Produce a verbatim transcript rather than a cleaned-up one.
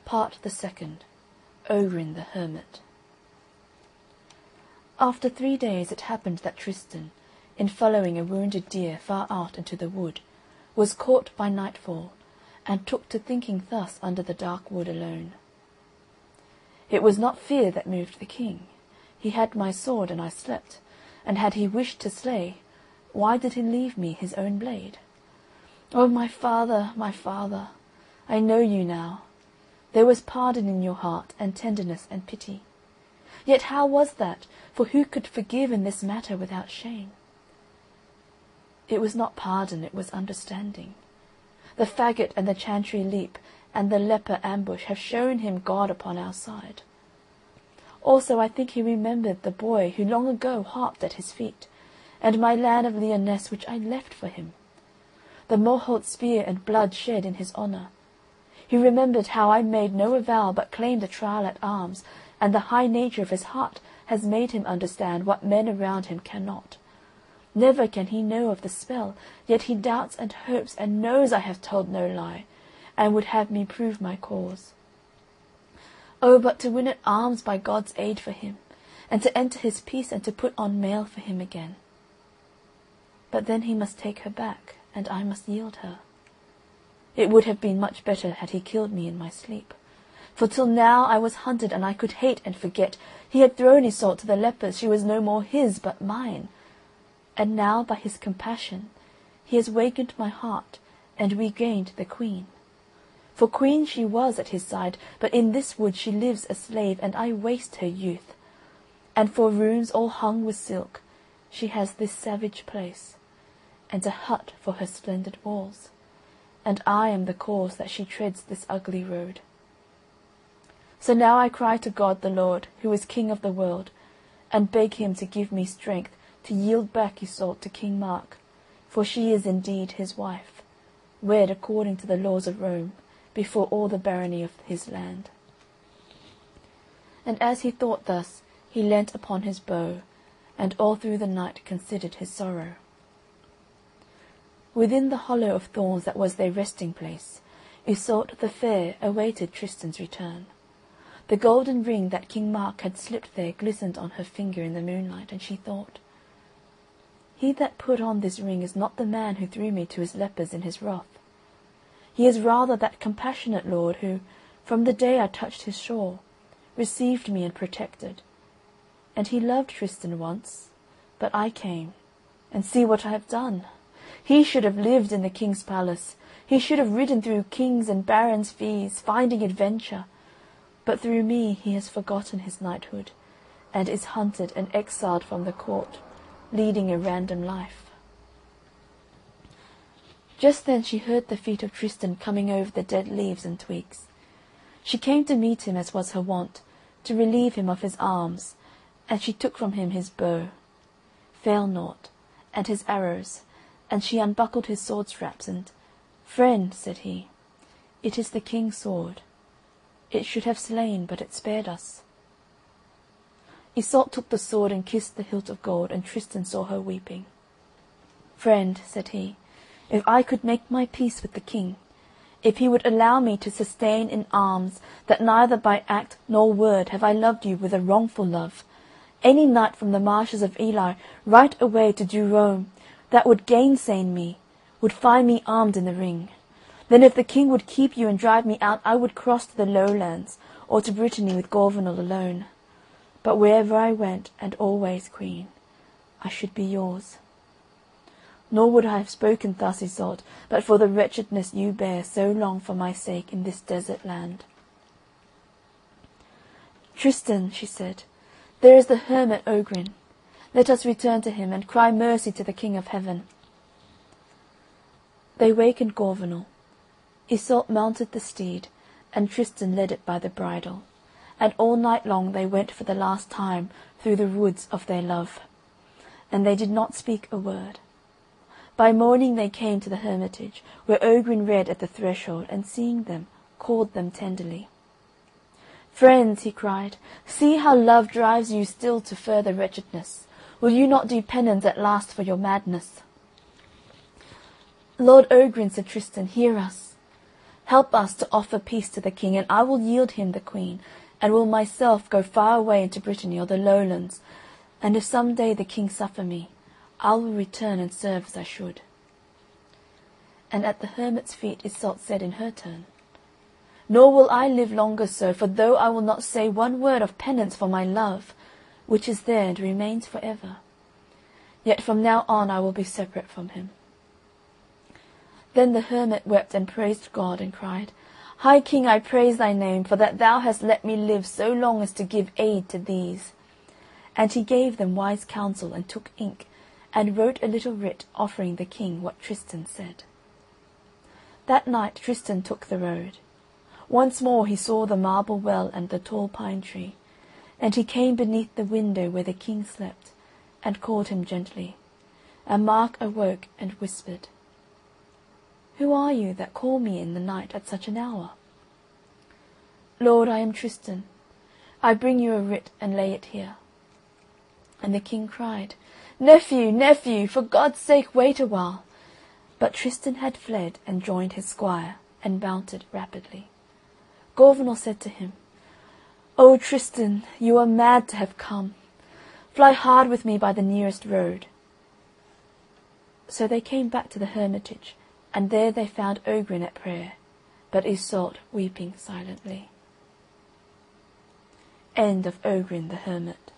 Part the Second. Ogrin the Hermit. After three days it happened that Tristan, in following a wounded deer far out into the wood, was caught by nightfall, and took to thinking thus under the dark wood alone. It was not fear that moved the king. He had my sword, and I slept, and had he wished to slay, why did he leave me his own blade? O my father, my father, I know you now. There was pardon in your heart, and tenderness and pity. Yet how was that? For who could forgive in this matter without shame? It was not pardon, it was understanding. The faggot and the chantry leap and the leper ambush have shown him God upon our side. Also I think he remembered the boy who long ago harped at his feet, and my land of Lyonesse which I left for him. The Morholt spear and blood shed in his honour. He remembered how I made no avow but claimed a trial at arms, and the high nature of his heart has made him understand what men around him cannot. Never can he know of the spell, yet he doubts and hopes and knows I have told no lie, and would have me prove my cause. Oh, but to win at arms by God's aid for him, and to enter his peace and to put on mail for him again. But then he must take her back, and I must yield her. It would have been much better had he killed me in my sleep. For till now I was hunted, and I could hate and forget. He had thrown Iseult to the lepers, she was no more his but mine. And now by his compassion he has wakened my heart, and regained the queen. For queen she was at his side, but in this wood she lives a slave, and I waste her youth. And for rooms all hung with silk, she has this savage place, and a hut for her splendid walls. And I am the cause that she treads this ugly road. So now I cry to God the Lord, who is King of the world, and beg him to give me strength to yield back Iseult to King Mark, for she is indeed his wife, wed according to the laws of Rome, before all the barony of his land. And as he thought thus, he leant upon his bow, and all through the night considered his sorrow. Within the hollow of thorns that was their resting place, Iseult the fair awaited Tristan's return. The golden ring that King Mark had slipped there glistened on her finger in the moonlight, and she thought, He that put on this ring is not the man who threw me to his lepers in his wrath. He is rather that compassionate Lord who, from the day I touched his shore, received me and protected. And he loved Tristan once, but I came, and see what I have done. He should have lived in the king's palace. He should have ridden through kings' and barons' fees, finding adventure. But through me he has forgotten his knighthood, and is hunted and exiled from the court, leading a random life. Just then she heard the feet of Tristan coming over the dead leaves and twigs. She came to meet him as was her wont, to relieve him of his arms, and she took from him his bow, Failnaught, and his arrows, and she unbuckled his sword straps, and, "Friend," said he, "it is the king's sword. It should have slain, but it spared us." Iseult took the sword and kissed the hilt of gold, and Tristan saw her weeping. "Friend," said he, "if I could make my peace with the king, if he would allow me to sustain in arms that neither by act nor word have I loved you with a wrongful love, any knight from the marshes of Ely right away to do Rome, that would gainsay me, would find me armed in the ring. Then if the king would keep you and drive me out, I would cross to the lowlands, or to Brittany with Gorvenal alone. But wherever I went, and always, queen, I should be yours. Nor would I have spoken thus, Iseult, but for the wretchedness you bear so long for my sake in this desert land." "Tristan," she said, "there is the hermit Ogrin. Let us return to him, and cry mercy to the King of Heaven." They wakened Gorvenal. Iseult mounted the steed, and Tristan led it by the bridle, and all night long they went for the last time through the woods of their love, and they did not speak a word. By morning they came to the hermitage, where Ogrin read at the threshold, and seeing them, called them tenderly. "Friends," he cried, "see how love drives you still to further wretchedness. Will you not do penance at last for your madness?" "Lord Ogrin," said Tristan, "hear us. Help us to offer peace to the king, and I will yield him the queen, and will myself go far away into Brittany or the Lowlands, and if some day the king suffer me, I will return and serve as I should." And at the hermit's feet Iseult said in her turn, "Nor will I live longer so, for though I will not say one word of penance for my love, which is there and remains for ever, yet from now on I will be separate from him." Then the hermit wept and praised God, and cried, "High King, I praise thy name, for that thou hast let me live so long as to give aid to these." And he gave them wise counsel, and took ink, and wrote a little writ offering the king what Tristan said. That night Tristan took the road. Once more he saw the marble well and the tall pine tree, and he came beneath the window where the king slept, and called him gently. And Mark awoke and whispered, "Who are you that call me in the night at such an hour?" "Lord, I am Tristan. I bring you a writ and lay it here." And the king cried, "Nephew, nephew, for God's sake wait a while." But Tristan had fled and joined his squire, and mounted rapidly. Gorvenal said to him, "O Tristan, you are mad to have come. Fly hard with me by the nearest road." So they came back to the hermitage, and there they found Ogrin at prayer, but Iseult weeping silently. End of Ogrin the Hermit.